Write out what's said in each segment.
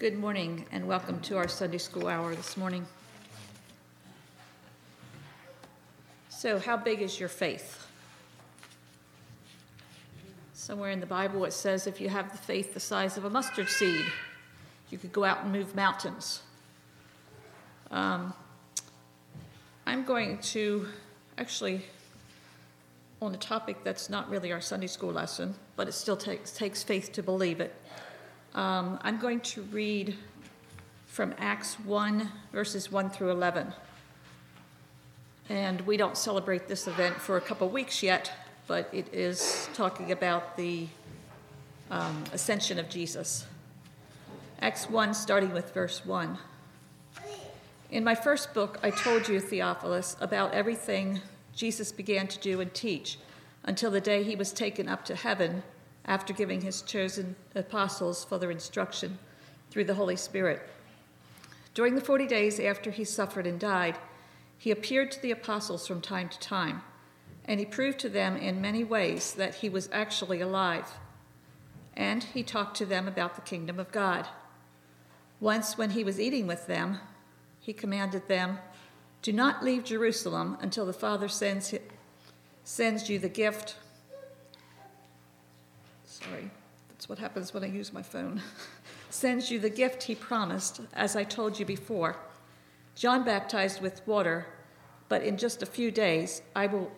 Good morning and welcome to our Sunday school hour this morning. So, how big is your faith? Somewhere in the Bible it says if you have the faith the size of a mustard seed, you could go out and move mountains. I'm going to actually, on a topic that's not really our Sunday school lesson, but it still takes faith to believe it. I'm going to read from Acts 1, verses 1 through 11. And we don't celebrate this event for a couple weeks yet, but it is talking about the ascension of Jesus. Acts 1, starting with verse 1. In my first book, I told you, Theophilus, about everything Jesus began to do and teach until the day he was taken up to heaven, after giving his chosen apostles further instruction through the Holy Spirit. During the 40 days after he suffered and died, he appeared to the apostles from time to time, and he proved to them in many ways that he was actually alive. And he talked to them about the kingdom of God. Once, when he was eating with them, he commanded them, "Do not leave Jerusalem until the Father sends you the gift." Sorry, that's what happens when I use my phone. "Sends you the gift he promised, as I told you before. John baptized with water, but in just a few days you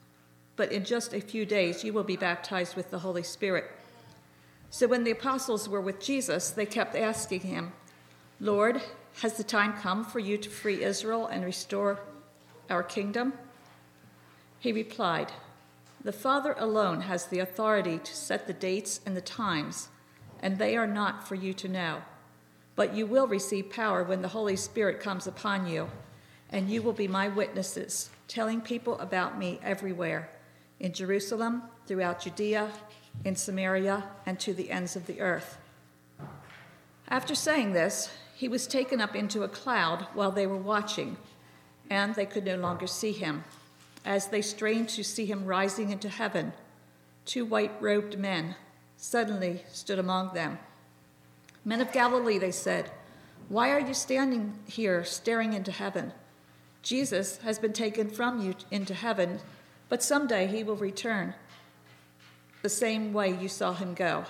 will be baptized with the Holy Spirit." So when the apostles were with Jesus, they kept asking him, "Lord, has the time come for you to free Israel and restore our kingdom?" He replied, "The Father alone has the authority to set the dates and the times, and they are not for you to know. But you will receive power when the Holy Spirit comes upon you, and you will be my witnesses, telling people about me everywhere, in Jerusalem, throughout Judea, in Samaria, and to the ends of the earth." After saying this, he was taken up into a cloud while they were watching, and they could no longer see him. As they strained to see him rising into heaven, two white-robed men suddenly stood among them. "Men of Galilee," they said, "why are you standing here staring into heaven? Jesus has been taken from you into heaven, but someday he will return the same way you saw him go."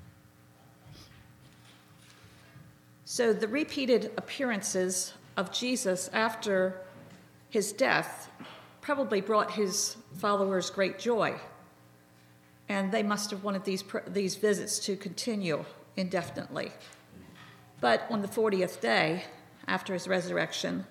So the repeated appearances of Jesus after his death probably brought his followers great joy, and they must have wanted these visits to continue indefinitely. But on the 40th day after his resurrection,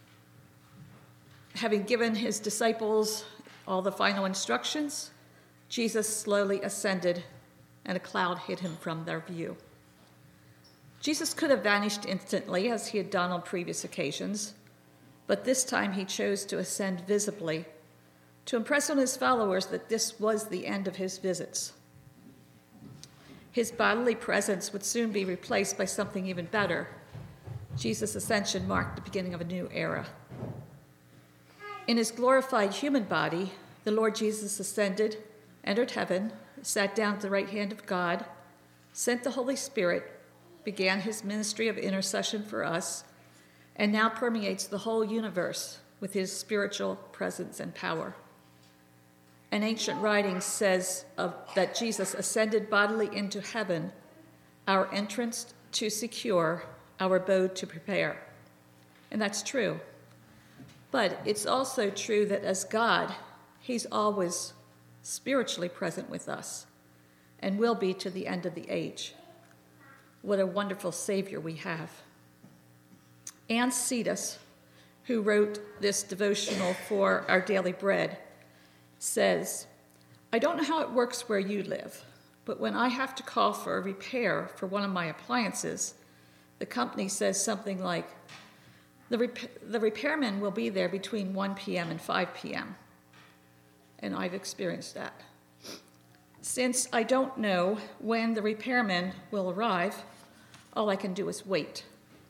having given his disciples all the final instructions, Jesus slowly ascended, and a cloud hid him from their view. Jesus could have vanished instantly, as he had done on previous occasions, but this time he chose to ascend visibly, to impress on his followers that this was the end of his visits. His bodily presence would soon be replaced by something even better. Jesus' ascension marked the beginning of a new era. In his glorified human body, the Lord Jesus ascended, entered heaven, sat down at the right hand of God, sent the Holy Spirit, began his ministry of intercession for us, and now permeates the whole universe with his spiritual presence and power. An ancient writing says that Jesus ascended bodily into heaven, our entrance to secure, our abode to prepare. And that's true. But it's also true that as God, he's always spiritually present with us and will be to the end of the age. What a wonderful Savior we have. Anne Cetus, who wrote this devotional for Our Daily Bread, says, "I don't know how it works where you live, but when I have to call for a repair for one of my appliances, the company says something like, the repairman will be there between 1 p.m. and 5 p.m. And I've experienced that. Since I don't know when the repairman will arrive, all I can do is wait.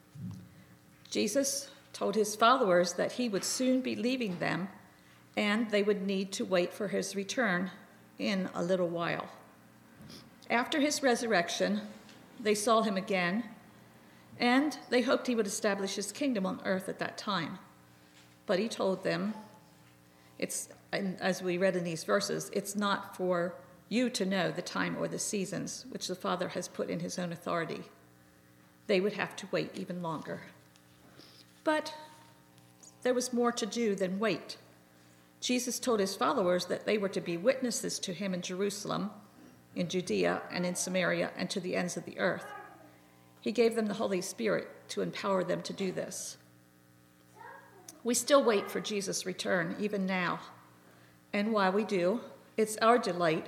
Jesus told his followers that he would soon be leaving them, and they would need to wait for his return in a little while. After his resurrection, they saw him again, And they hoped he would establish his kingdom on earth at that time. But he told them, and as we read in these verses, it's not for you to know the time or the seasons which the Father has put in his own authority. They would have to wait even longer. But there was more to do than wait. Jesus told his followers that they were to be witnesses to him in Jerusalem, in Judea, and in Samaria, and to the ends of the earth. He gave them the Holy Spirit to empower them to do this. We still wait for Jesus' return, even now. And while we do, it's our delight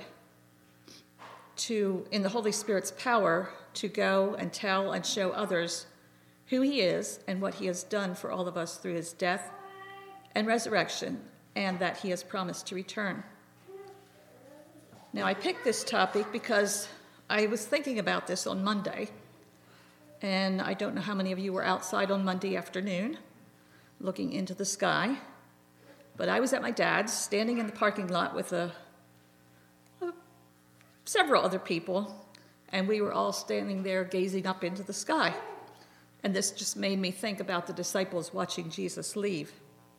in the Holy Spirit's power, to go and tell and show others who he is and what he has done for all of us through his death and resurrection, and that he has promised to return. Now, I picked this topic because I was thinking about this on Monday, and I don't know how many of you were outside on Monday afternoon looking into the sky, but I was at my dad's, standing in the parking lot with several other people, and we were all standing there gazing up into the sky. And this just made me think about the disciples watching Jesus leave.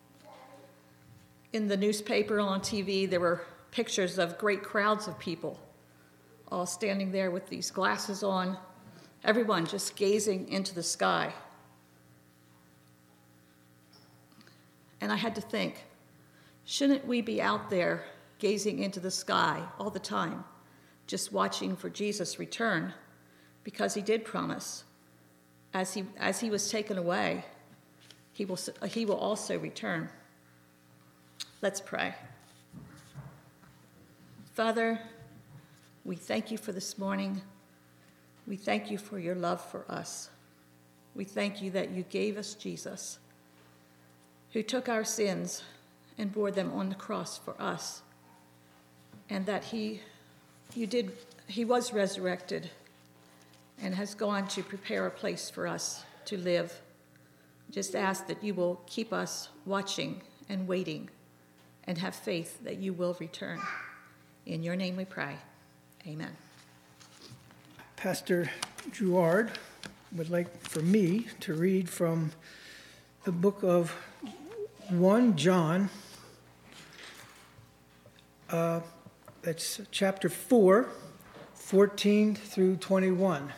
In the newspaper, on TV, there were pictures of great crowds of people all standing there with these glasses on, everyone just gazing into the sky. And I had to think, shouldn't we be out there gazing into the sky all the time, just watching for Jesus' return? Because he did promise, as he was taken away, he will also return. Let's pray. Father, we thank you for this morning. We thank you for your love for us. We thank you that you gave us Jesus, who took our sins and bore them on the cross for us, and that he was resurrected and has gone to prepare a place for us to live. Just ask that you will keep us watching and waiting and have faith that you will return. In your name we pray. Amen. Pastor Jouard would like for me to read from the book of 1 John. That's chapter 4, 14 through 21.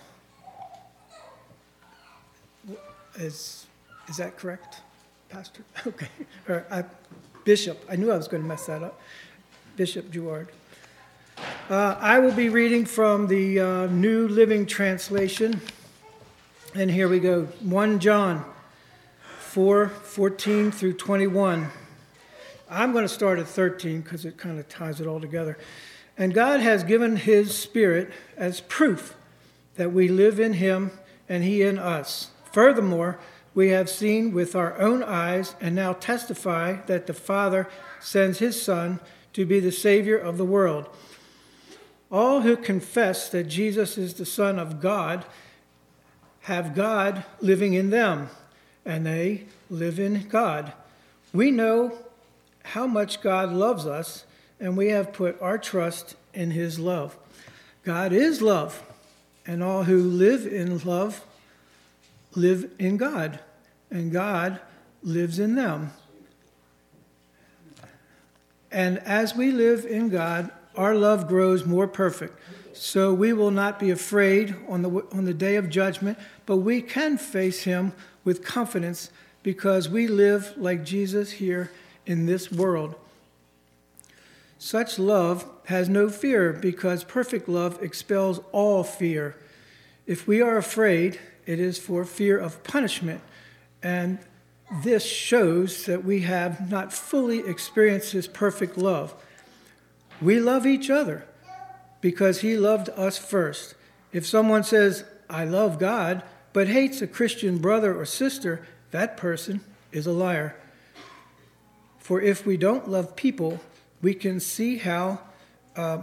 Is that correct, Pastor? Okay. Bishop. I knew I was going to mess that up. Bishop Jouard. I will be reading from the New Living Translation. And here we go. 1 John 4, 14 through 21. I'm going to start at 13 because it kind of ties it all together. And God has given his Spirit as proof that we live in him and he in us. Furthermore, we have seen with our own eyes and now testify that the Father sends his Son to be the Savior of the world. All who confess that Jesus is the Son of God have God living in them, and they live in God. We know how much God loves us, and we have put our trust in his love. God is love, and all who live in love live in God, and God lives in them. And as we live in God, our love grows more perfect. So we will not be afraid on the day of judgment, but we can face him with confidence because we live like Jesus here in this world. Such love has no fear because perfect love expels all fear. If we are afraid, it is for fear of punishment, and this shows that we have not fully experienced his perfect love. We love each other because he loved us first. If someone says, I love God, but hates a Christian brother or sister, that person is a liar. For if we don't love people, we can see how how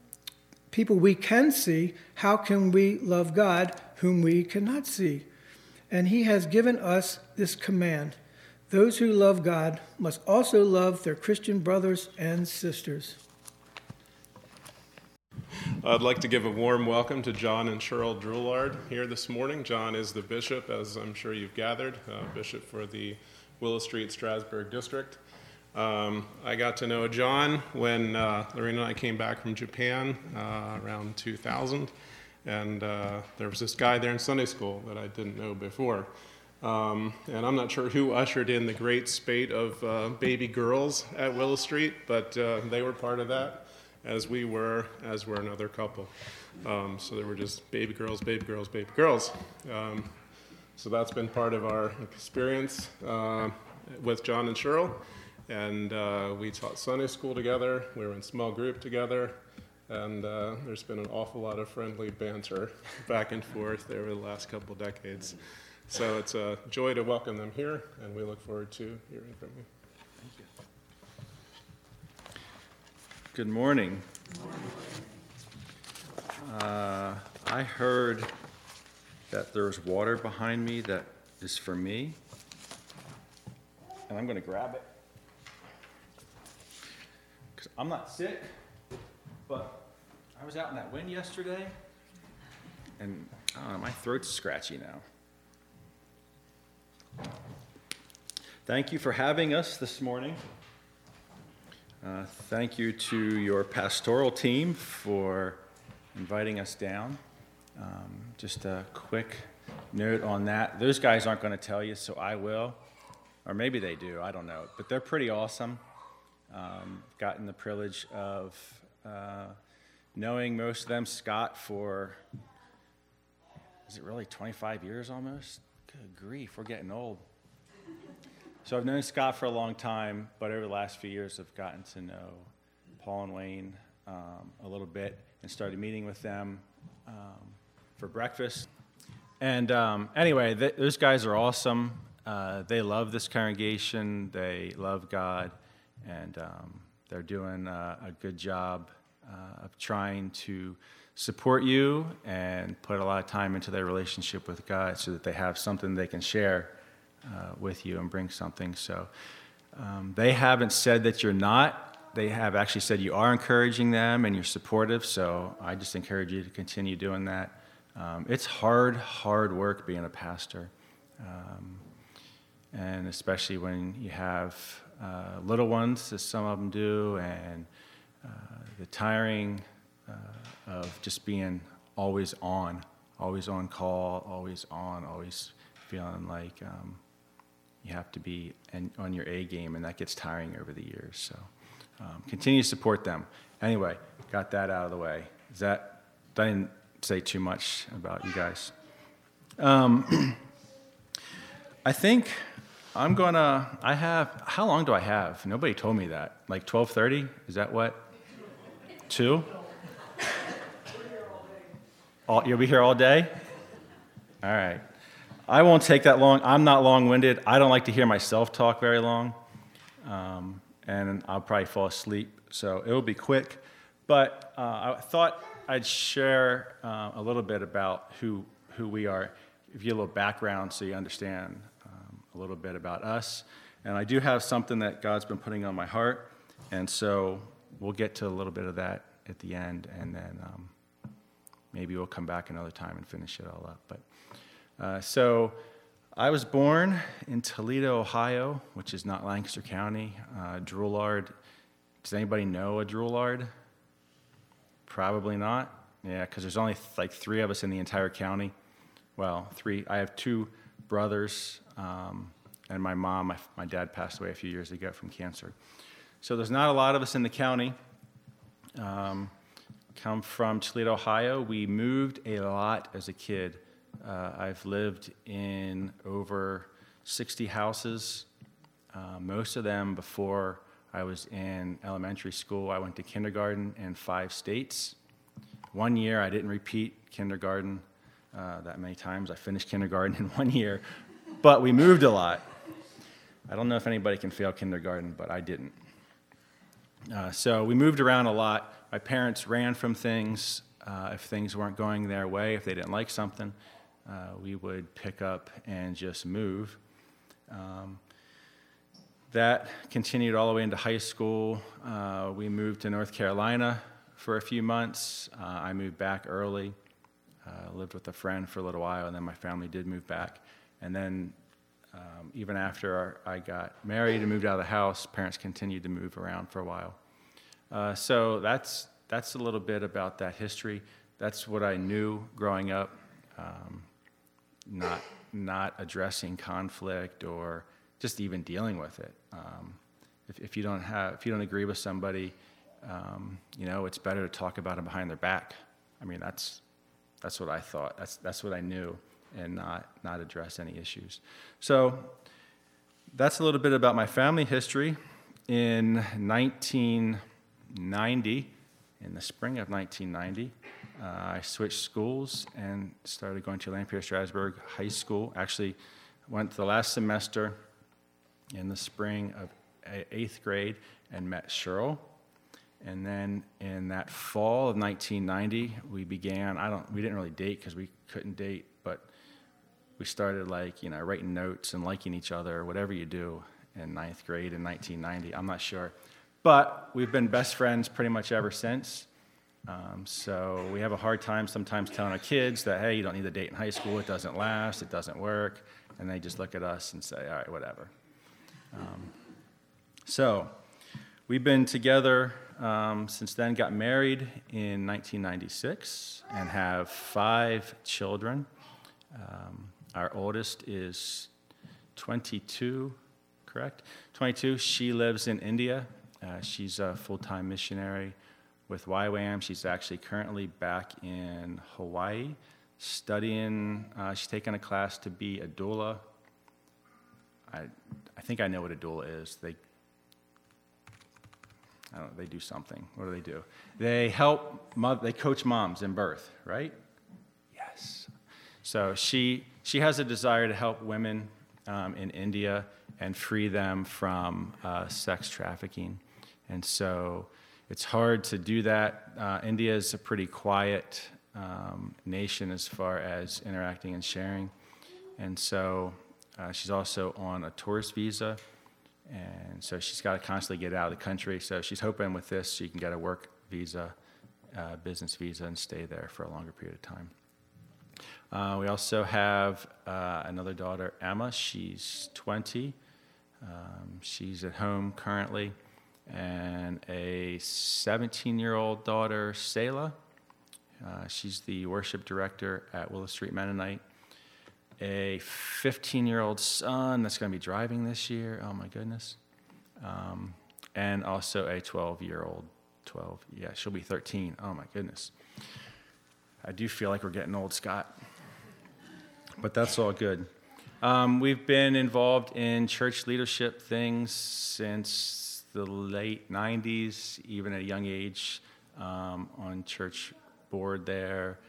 can we love God whom we cannot see? And he has given us this command. Those who love God must also love their Christian brothers and sisters. I'd like to give a warm welcome to John and Cheryl Droulard here this morning. John is the bishop, as I'm sure you've gathered, bishop for the Willow Street Strasburg district. I got to know John when Lorena and I came back from Japan around 2000, and there was this guy there in Sunday school that I didn't know before. And I'm not sure who ushered in the great spate of baby girls at Willow Street, but they were part of that, as were another couple. So there were just baby girls, baby girls, baby girls. So that's been part of our experience with John and Cheryl. And we taught Sunday school together, we were in small group together, and there's been an awful lot of friendly banter back and forth over the last couple decades. So it's a joy to welcome them here, and we look forward to hearing from you. Thank you. Good morning. I heard that there's water behind me that is for me, and I'm going to grab it. Because I'm not sick, but I was out in that wind yesterday, and I don't know, my throat's scratchy now. Thank you for having us this morning. Thank you to your pastoral team for inviting us down. Just a quick note on that. Those guys aren't going to tell you, so I will. Or maybe they do, I don't know. But they're pretty awesome. Gotten the privilege of knowing most of them. Scott for, is it really 25 years almost? Good grief, we're getting old. So I've known Scott for a long time, but over the last few years I've gotten to know Paul and Wayne a little bit and started meeting with them for breakfast. And anyway, those guys are awesome. They love this congregation, they love God, and they're doing a good job of trying to support you and put a lot of time into their relationship with God so that they have something they can share with you and bring something. So they haven't said that you're not. They have actually said you are encouraging them and you're supportive, so I just encourage you to continue doing that. It's hard work being a pastor, and especially when you have little ones, as some of them do, and the tiring of just being always on call, always feeling like you have to be on your A game, and that gets tiring over the years. So continue to support them. Anyway, got that out of the way. I didn't say too much about you guys. I think how long do I have? Nobody told me that. Like 12:30? Is that what? 2? You'll be here all day? All right. I won't take that long. I'm not long-winded. I don't like to hear myself talk very long, and I'll probably fall asleep, so it'll be quick. But I thought I'd share a little bit about who we are, give you a little background so you understand a little bit about us. And I do have something that God's been putting on my heart, and so we'll get to a little bit of that at the end, and then maybe we'll come back another time and finish it all up. But so I was born in Toledo, Ohio, which is not Lancaster County. Droulard. Does anybody know a Droulard? Probably not. Yeah, because there's only like 3 of us in the entire county. Well, 3. I have 2 brothers, and my mom. My dad passed away a few years ago from cancer. So there's not a lot of us in the county. Come from Toledo, Ohio. We moved a lot as a kid. I've lived in over 60 houses, most of them before I was in elementary school. I went to kindergarten in 5 states. One year, I didn't repeat kindergarten that many times. I finished kindergarten in 1 year, but we moved a lot. I don't know if anybody can fail kindergarten, but I didn't. So we moved around a lot. My parents ran from things. If things weren't going their way, if they didn't like something, we would pick up and just move. That continued all the way into high school. We moved to North Carolina for a few months. I moved back early, lived with a friend for a little while, and then my family did move back. And then even after I got married and moved out of the house, parents continued to move around for a while. So that's a little bit about that history. That's what I knew growing up, not addressing conflict or just even dealing with it. If you don't agree with somebody, it's better to talk about them behind their back. I mean, that's what I thought. That's what I knew, and not address any issues. So that's a little bit about my family history. In 1990, in the spring of 1990, I switched schools and started going to Lanphier Strasburg High School. Actually, went the last semester in the spring of 8th grade and met Cheryl. And then in that fall of 1990, we didn't really date because we couldn't date, but we started writing notes and liking each other, whatever you do in 9th grade in 1990. I'm not sure. But we've been best friends pretty much ever since. So we have a hard time sometimes telling our kids that, hey, you don't need to date in high school. It doesn't last. It doesn't work. And they just look at us and say, all right, whatever. So we've been together since then, got married in 1996, and have 5 children. Our oldest is 22, correct? 22. She lives in India. She's a full-time missionary with YWAM. She's actually currently back in Hawaii studying. She's taking a class to be a doula. I think I know what a doula is. They do something. What do they do? They they coach moms in birth, right? Yes. So she has a desire to help women in India and free them from sex trafficking. And so it's hard to do that. India is a pretty quiet nation as far as interacting and sharing. And so she's also on a tourist visa. And so she's got to constantly get out of the country. So she's hoping with this she can get a work visa, business visa, and stay there for a longer period of time. We also have another daughter, Emma. She's 20. She's at home currently. And a 17-year-old daughter, Selah. She's the worship director at Willow Street Mennonite. A 15-year-old son that's going to be driving this year. Oh, my goodness. And also a 12-year-old. She'll be 13. Oh, my goodness. I do feel like we're getting old, Scott. But that's all good. We've been involved in church leadership things since the late 90s, even at a young age, on church board there,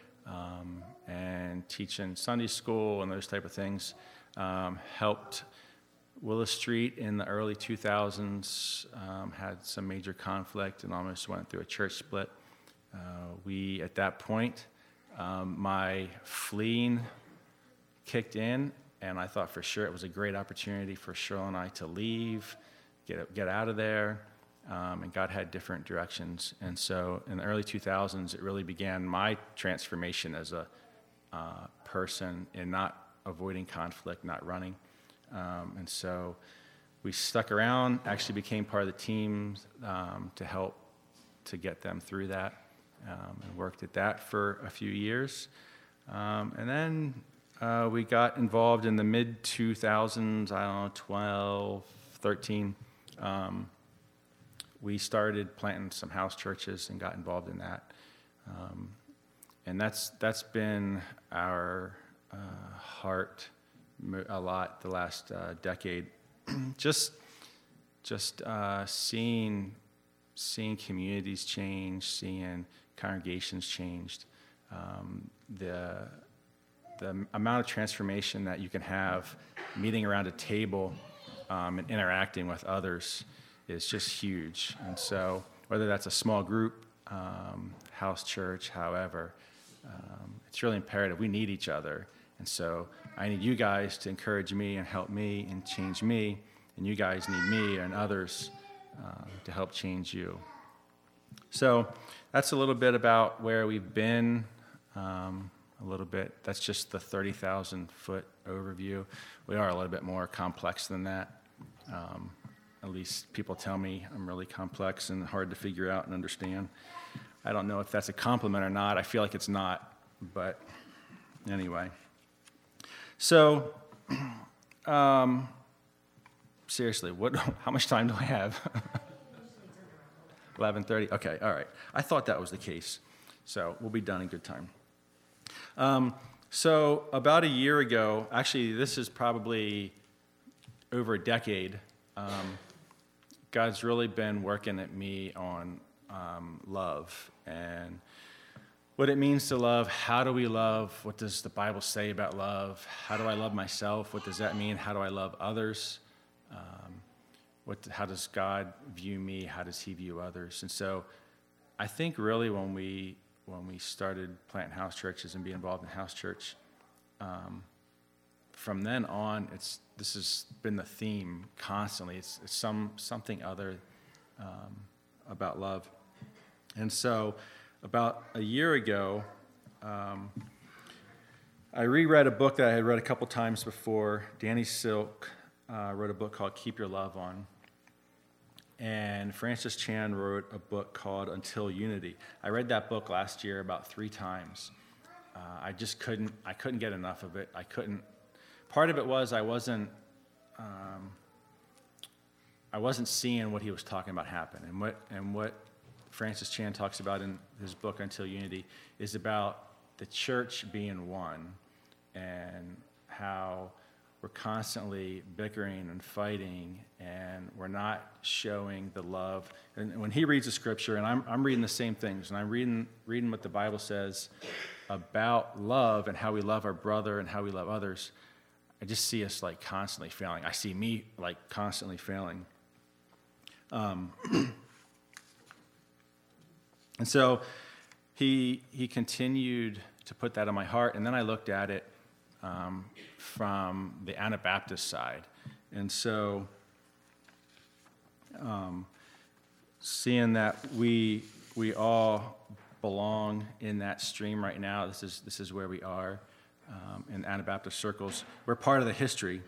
and teaching Sunday school and those type of things. Helped Willow Street in the early 2000s, had some major conflict and almost went through a church split. At that point, my fleeing kicked in, and I thought for sure it was a great opportunity for Cheryl and I to leave, get out of there, and God had different directions. And so in the early 2000s, it really began my transformation as a person in not avoiding conflict, not running. And so we stuck around, actually became part of the team to help to get them through that, and worked at that for a few years. And then we got involved in the mid-2000s, 12, 13. We started planting some house churches and got involved in that. And that's been our heart a lot the last decade. just seeing communities change, seeing congregations changed. The amount of transformation that you can have meeting around a table and interacting with others is just huge. And so whether that's a small group, house church, however, it's really imperative. We need each other. And so I need you guys to encourage me and help me and change me. And you guys need me and others to help change you. So that's a little bit about where we've been, a little bit. That's just the 30,000-foot overview. We are a little bit more complex than that. At least people tell me I'm really complex and hard to figure out and understand. I don't know if that's a compliment or not. I feel like it's not, but anyway. So, seriously, how much time do I have? 11:30? Okay, all right. I thought that was the case. So we'll be done in good time. So about a year ago, actually this is probably over a decade, God's really been working at me on love and what it means to love. How do we love? What does the Bible say about love? How do I love myself? What does that mean? How do I love others? How does God view me? How does he view others? And so I think really when we started planting house churches and being involved in house church, from then on, this has been the theme constantly. It's something other about love. And so about a year ago, I reread a book that I had read a couple times before. Danny Silk wrote a book called Keep Your Love On. And Francis Chan wrote a book called Until Unity. I read that book last year about 3 times. I couldn't get enough of it. Part of it was I wasn't seeing what he was talking about happen. And what Francis Chan talks about in his book Until Unity is about the church being one and how we're constantly bickering and fighting, and we're not showing the love. And when he reads the scripture, and I'm reading the same things, and I'm reading what the Bible says about love and how we love our brother and how we love others, I just see us like constantly failing. I see me like constantly failing. And so he continued to put that on my heart, and then I looked at it from the Anabaptist side. And so seeing that we all belong in that stream right now, this is where we are in Anabaptist circles. We're part of the history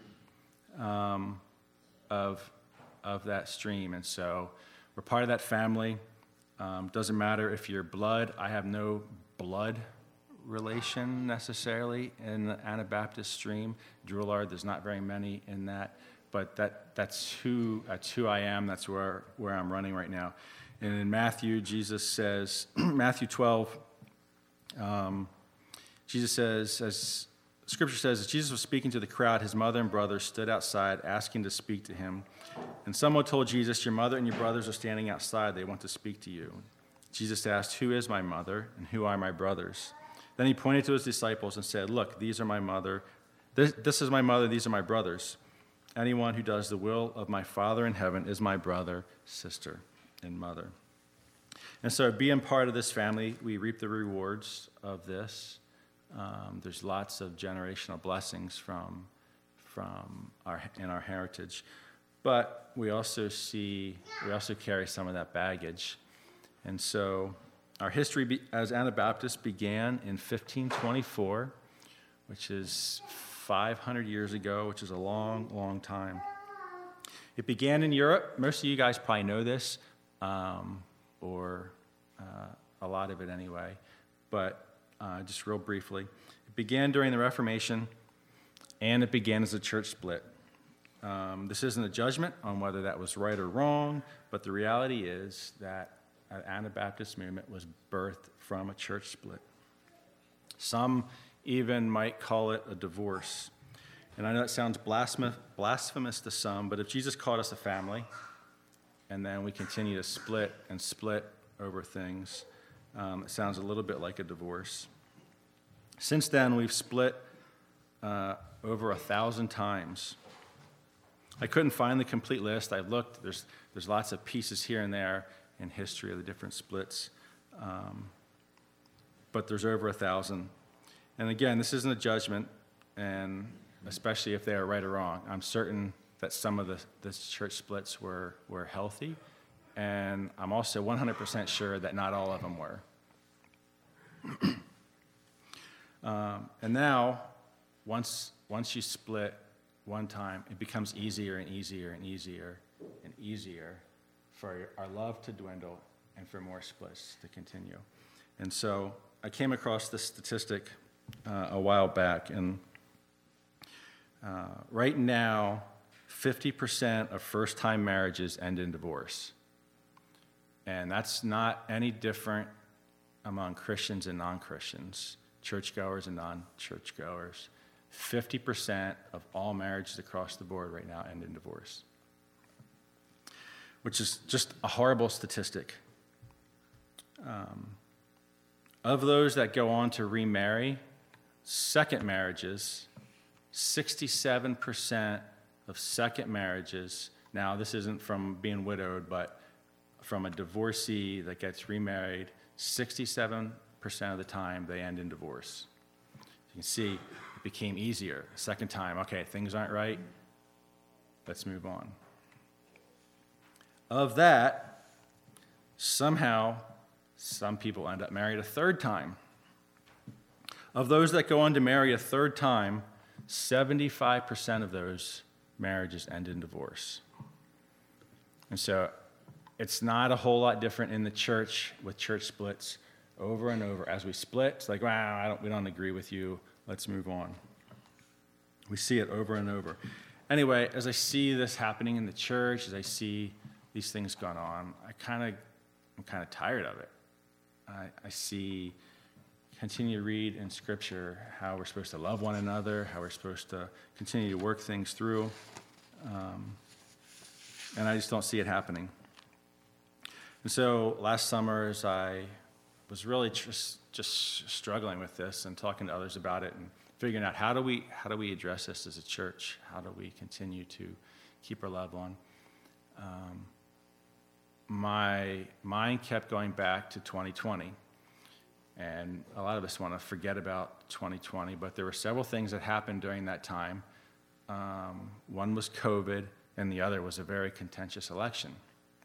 of that stream, and so we're part of that family. Doesn't matter if you're blood. I have no blood relation necessarily in the Anabaptist stream. Drouillard, there's not very many in that, but that's who I am. That's where I'm running right now. And in Matthew, Jesus says, Matthew 12, Jesus says, as Scripture says, as Jesus was speaking to the crowd, his mother and brothers stood outside asking to speak to him. And someone told Jesus, your mother and your brothers are standing outside. They want to speak to you. Jesus asked, who is my mother and who are my brothers? Then he pointed to his disciples and said, look, these are my mother. This is my mother. These are my brothers. Anyone who does the will of my Father in heaven is my brother, sister, and mother. And so being part of this family, we reap the rewards of this. There's lots of generational blessings from our heritage. But we also carry some of that baggage. And so our history as Anabaptists began in 1524, which is 500 years ago, which is a long, long time. It began in Europe. Most of you guys probably know this, or a lot of it anyway, but just real briefly. It began during the Reformation, and it began as a church split. This isn't a judgment on whether that was right or wrong, but the reality is that the Anabaptist movement was birthed from a church split. Some even might call it a divorce. And I know it sounds blasphemous to some, but if Jesus called us a family, and then we continue to split over things, it sounds a little bit like a divorce. Since then, we've split over 1,000 times. I couldn't find the complete list. I've looked. There's lots of pieces here and there in history of the different splits, but there's over 1,000. And again, this isn't a judgment, and especially if they are right or wrong. I'm certain that some of the church splits were healthy, and I'm also 100% sure that not all of them were. And now, once you split one time, it becomes easier and easier and easier and easier for our love to dwindle and for more splits to continue. And so I came across this statistic a while back, and right now, 50% of first-time marriages end in divorce. And that's not any different among Christians and non-Christians, churchgoers and non-churchgoers. 50% of all marriages across the board right now end in divorce, which is just a horrible statistic. Of those that go on to remarry, second marriages, 67% of second marriages, now this isn't from being widowed, but from a divorcee that gets remarried, 67% of the time they end in divorce. You can see it became easier. Second time, okay, things aren't right, let's move on. Of that, somehow, some people end up married a third time. Of those that go on to marry a third time, 75% of those marriages end in divorce. And so it's not a whole lot different in the church with church splits over and over. As we split, it's like, wow, we don't agree with you. Let's move on. We see it over and over. Anyway, as I see this happening in the church, as I see these things going on, I'm kind of tired of it. I see, continue to read in Scripture how we're supposed to love one another, how we're supposed to continue to work things through, and I just don't see it happening. And so last summer, as I was really just struggling with this and talking to others about it and figuring out how do we address this as a church? How do we continue to keep our love on? My mind kept going back to 2020, and a lot of us want to forget about 2020, but there were several things that happened during that time. One was COVID, and the other was a very contentious election.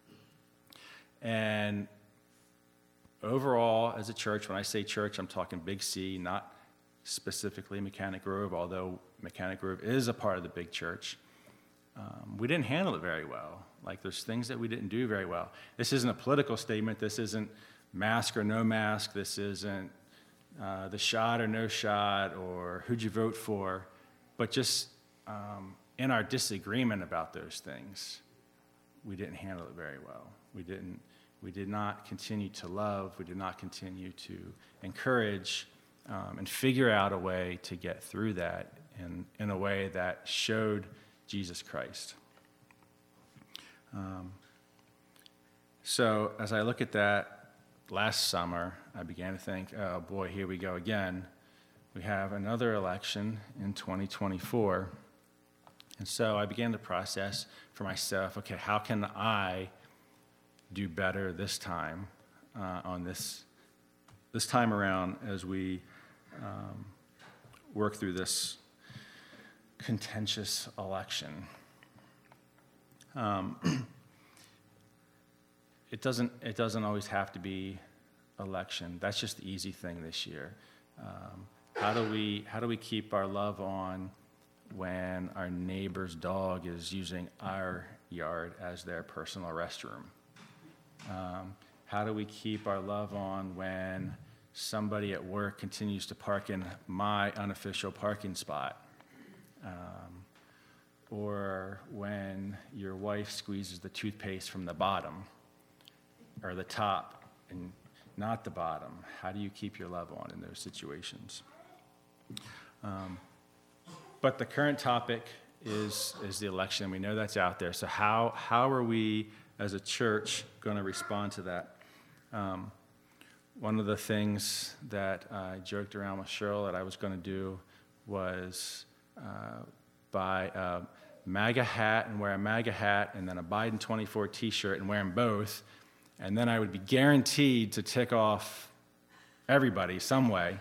And overall, as a church, when I say church, I'm talking Big C, not specifically Mechanic Grove, although Mechanic Grove is a part of the big church. We didn't handle it very well. Like, there's things that we didn't do very well. This isn't a political statement. This isn't mask or no mask. This isn't the shot or no shot or who'd you vote for. But just in our disagreement about those things, we didn't handle it very well. We did not continue to love. We did not continue to encourage and figure out a way to get through that in a way that showed Jesus Christ. So as I look at that last summer, I began to think, oh boy, here we go again. We have another election in 2024. And so I began to process for myself, okay, how can I do better this time on this time around as we work through this contentious election. It doesn't always have to be election. That's just the easy thing this year. How do we keep our love on when our neighbor's dog is using our yard as their personal restroom? How do we keep our love on when somebody at work continues to park in my unofficial parking spot? Or when your wife squeezes the toothpaste from the bottom or the top and not the bottom? How do you keep your love on in those situations? But the current topic is the election. We know that's out there. So how are we as a church going to respond to that? One of the things that I joked around with Cheryl that I was going to do was buy a MAGA hat and wear a MAGA hat and then a Biden 24 t-shirt and wear them both, and then I would be guaranteed to tick off everybody some way.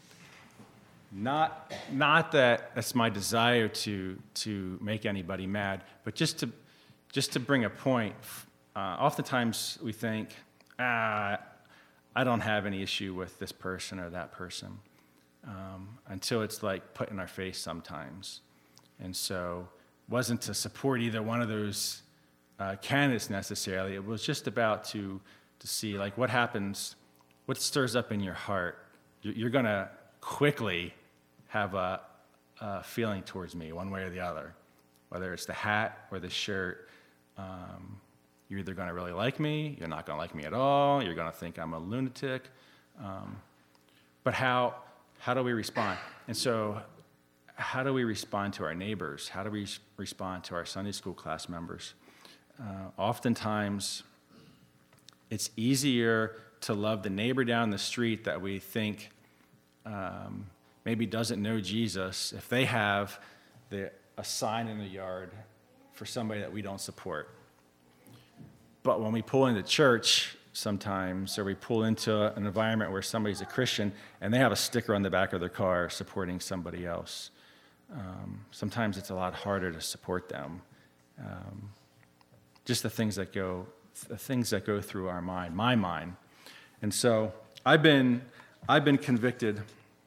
Not that that's my desire to make anybody mad, but just to bring a point oftentimes we think, I don't have any issue with this person or that person, until it's like put in our face sometimes. And so it wasn't to support either one of those candidates necessarily. It was just about to see like what happens, what stirs up in your heart. You're going to quickly have a feeling towards me one way or the other, whether it's the hat or the shirt. You're either going to really like me, you're not going to like me at all, you're going to think I'm a lunatic. But how do we respond? And so how do we respond to our neighbors? How do we respond to our Sunday school class members? Oftentimes, it's easier to love the neighbor down the street that we think maybe doesn't know Jesus if they have a sign in the yard for somebody that we don't support. But when we pull into church sometimes, or we pull into an environment where somebody's a Christian and they have a sticker on the back of their car supporting somebody else, sometimes it's a lot harder to support them. Just the things that go through our mind, my mind. And so I've been convicted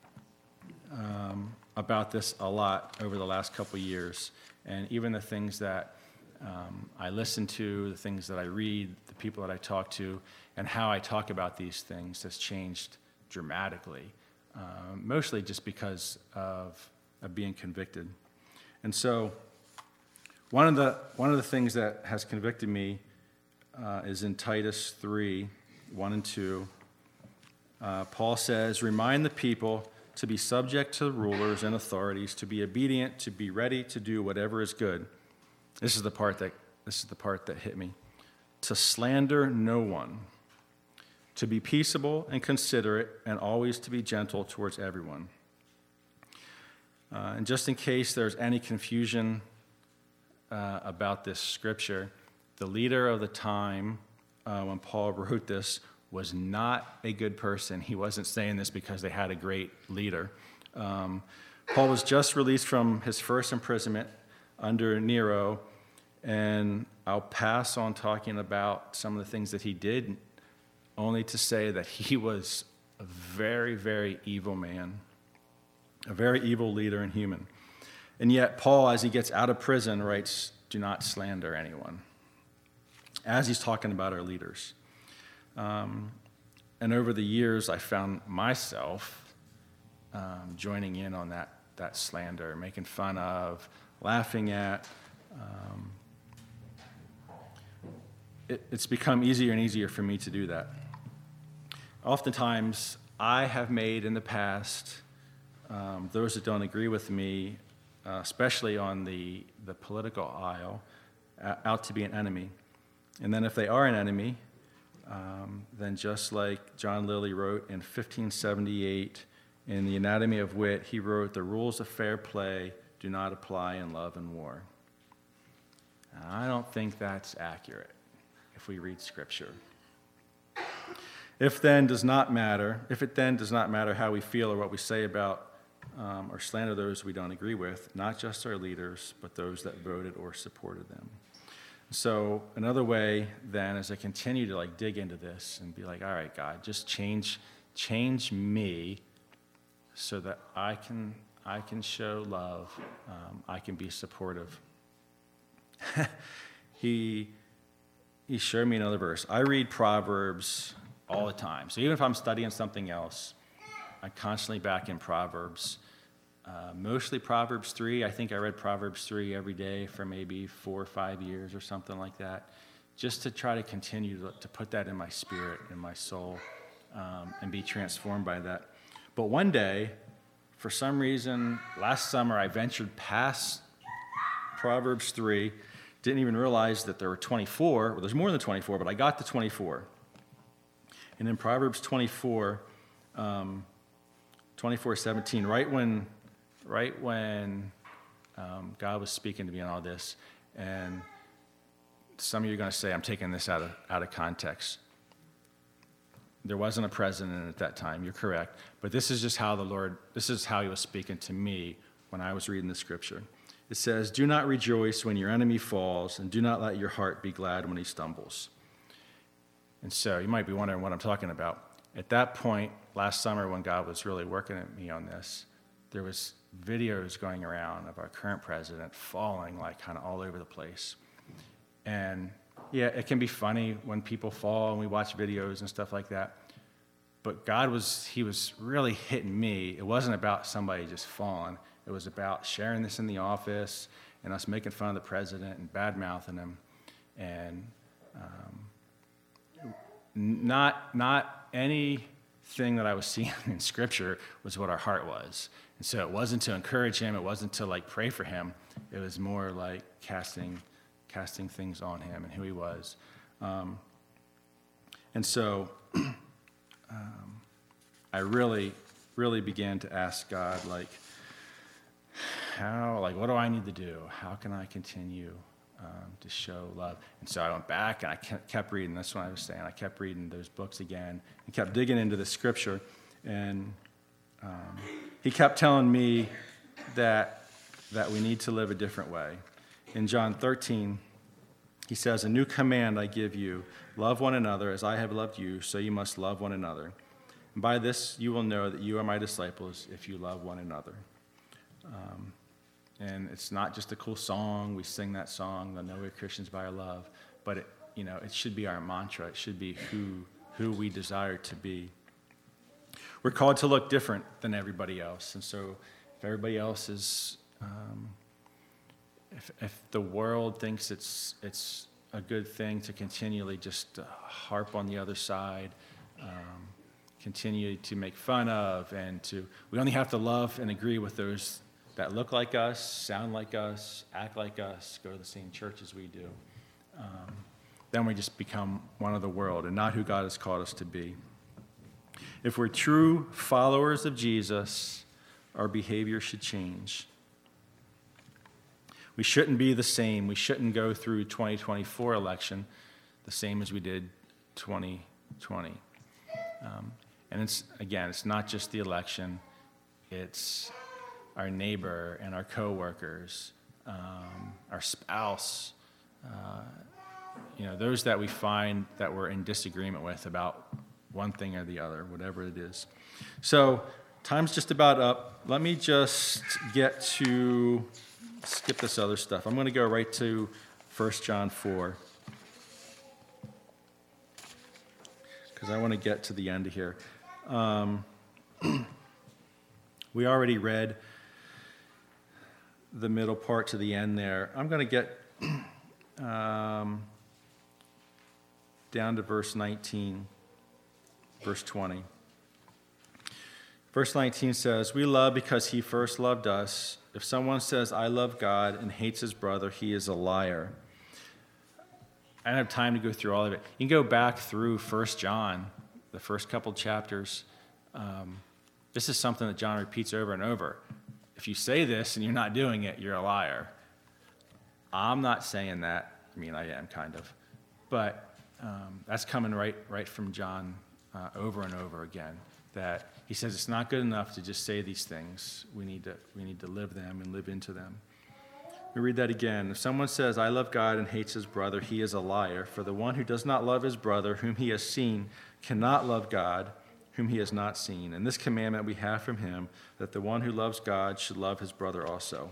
about this a lot over the last couple of years, and even the things that I listen to, the things that I read, the people that I talk to, and how I talk about these things has changed dramatically, mostly just because of being convicted. And so one of the things that has convicted me is in Titus 3, 1 and 2. Paul says, "Remind the people to be subject to rulers and authorities, to be obedient, to be ready to do whatever is good." This is the part that hit me. "To slander no one, to be peaceable and considerate, and always to be gentle towards everyone." And just in case there's any confusion about this scripture, the leader of the time when Paul wrote this was not a good person. He wasn't saying this because they had a great leader. Paul was just released from his first imprisonment under Nero, and I'll pass on talking about some of the things that he did, only to say that he was a very, very evil man, a very evil leader and human. And yet Paul, as he gets out of prison, writes, "Do not slander anyone," as he's talking about our leaders. And over the years, I found myself joining in on that slander, making fun of, laughing at. It's become easier and easier for me to do that. Oftentimes, I have made in the past those that don't agree with me, especially on the political aisle, out to be an enemy. And then if they are an enemy, then just like John Lilly wrote in 1578 in The Anatomy of Wit, he wrote, "The rules of fair play do not apply in love and war." And I don't think that's accurate if we read Scripture. If it then does not matter how we feel or what we say about or slander those we don't agree with, not just our leaders, but those that voted or supported them. So another way then, as I continue to dig into this and be like, all right, God, just change me so that I can show love, I can be supportive. He showed me another verse. I read Proverbs all the time. So even if I'm studying something else, I'm constantly back in Proverbs. Mostly Proverbs 3. I think I read Proverbs 3 every day for maybe 4 or 5 years or something like that, just to try to continue to put that in my spirit, in my soul, and be transformed by that. But one day, for some reason, last summer, I ventured past Proverbs 3, didn't even realize that there were 24. Well, there's more than 24, but I got to 24. And in Proverbs 24, 24:17, right when God was speaking to me on all this, and some of you are going to say, I'm taking this out of context. There wasn't a president at that time, you're correct, but this is just how he was speaking to me when I was reading the scripture. It says, "Do not rejoice when your enemy falls, and do not let your heart be glad when he stumbles. And so you might be wondering what I'm talking about. At that point, last summer when God was really working at me on this, there was videos going around of our current president falling like kind of all over the place. And yeah, it can be funny when people fall and we watch videos and stuff like that. But he was really hitting me. It wasn't about somebody just falling. It was about sharing this in the office and us making fun of the president and bad-mouthing him. And not anything that I was seeing in Scripture was what our heart was. And so it wasn't to encourage him. It wasn't to like pray for him. It was more like casting things on him and who he was. And so I really, really began to ask God, like, what do I need to do? How can I continue to show love? And so I went back and I kept reading. That's what I was saying. I kept reading those books again and kept digging into the Scripture. And he kept telling me that we need to live a different way. In John 13, he says, "A new command I give you, love one another as I have loved you, so you must love one another. And by this you will know that you are my disciples if you love one another." And it's not just a cool song. We sing that song, "They'll know we're Christians by our love," but it should be our mantra. It should be who we desire to be. We're called to look different than everybody else, and so if everybody else is, if the world thinks it's a good thing to continually just harp on the other side, continue to make fun of, we only have to love and agree with those that look like us, sound like us, act like us, go to the same church as we do, then we just become one of the world and not who God has called us to be. If we're true followers of Jesus, our behavior should change. We shouldn't be the same. We shouldn't go through 2024 election the same as we did 2020. And it's not just the election. It's our neighbor and our coworkers, our spouse, those that we find that we're in disagreement with about one thing or the other, whatever it is. So time's just about up. Let me just skip this other stuff. I'm going to go right to 1 John 4 because I want to get to the end of here. We already read the middle part to the end there. I'm going to get down to verse 19, verse 20. Verse 19 says, "We love because he first loved us. If someone says, 'I love God,' and hates his brother, he is a liar." I don't have time to go through all of it. You can go back through 1 John, the first couple chapters. This is something that John repeats over and over. If you say this and you're not doing it, you're a liar. I'm not saying that. I mean, I am kind of. But that's coming right from John over and over again. That he says it's not good enough to just say these things. We need to live them and live into them. We read that again. If someone says, "I love God," and hates his brother, he is a liar. For the one who does not love his brother, whom he has seen, cannot love God, whom he has not seen. And this commandment we have from him, that the one who loves God should love his brother also.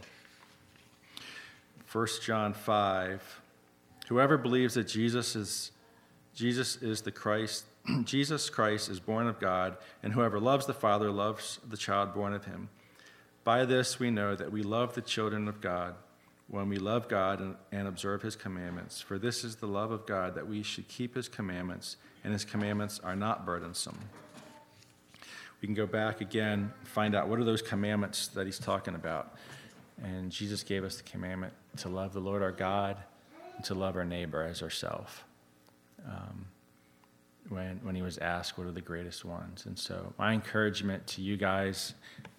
1 John 5, "Whoever believes that Jesus is the Christ, Jesus Christ is born of God, and whoever loves the Father loves the child born of him. By this we know that we love the children of God, when we love God and observe his commandments. For this is the love of God, that we should keep his commandments, and his commandments are not burdensome." We can go back again and find out what are those commandments that he's talking about. And Jesus gave us the commandment to love the Lord our God and to love our neighbor as ourselves. When he was asked what are the greatest ones. And so my encouragement to you guys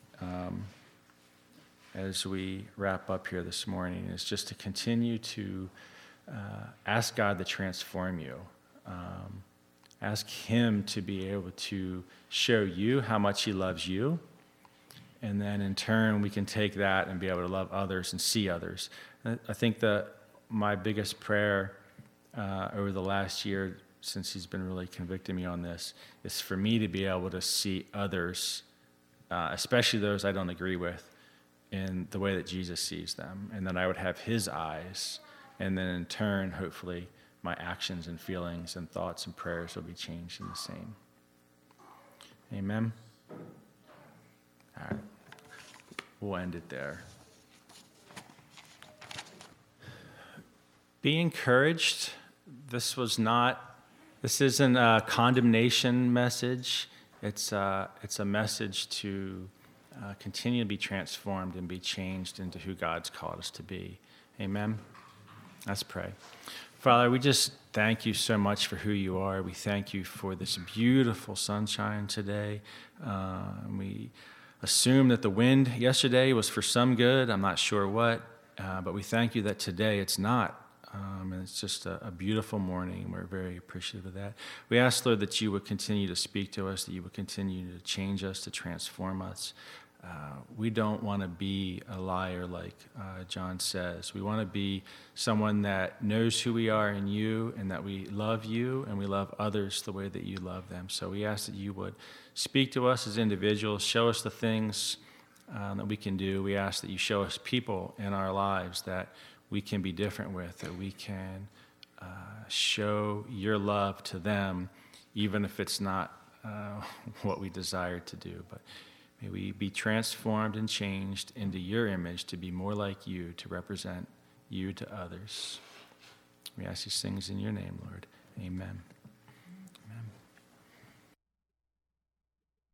as we wrap up here this morning is just to continue to ask God to transform you. Ask him to be able to show you how much he loves you. And then in turn, we can take that and be able to love others and see others. I think that my biggest prayer over the last year since he's been really convicting me on this, is for me to be able to see others, especially those I don't agree with, in the way that Jesus sees them, and then I would have his eyes, and then in turn, hopefully, my actions and feelings and thoughts and prayers will be changed in the same. Amen? All right. We'll end it there. Be encouraged. This isn't a condemnation message. It's a message to continue to be transformed and be changed into who God's called us to be. Amen? Let's pray. Father, we just thank you so much for who you are. We thank you for this beautiful sunshine today. We assume that the wind yesterday was for some good. I'm not sure what, but we thank you that today it's not. And it's just a beautiful morning, and we're very appreciative of that. We ask, Lord, that you would continue to speak to us, that you would continue to change us, to transform us. We don't want to be a liar like John says. We want to be someone that knows who we are in you, and that we love you and we love others the way that you love them. So we ask that you would speak to us as individuals, show us the things that we can do. We ask that you show us people in our lives that we can be different with, that we can show your love to them, even if it's not what we desire to do. But may we be transformed and changed into your image to be more like you, to represent you to others. We ask these things in your name, Lord. Amen.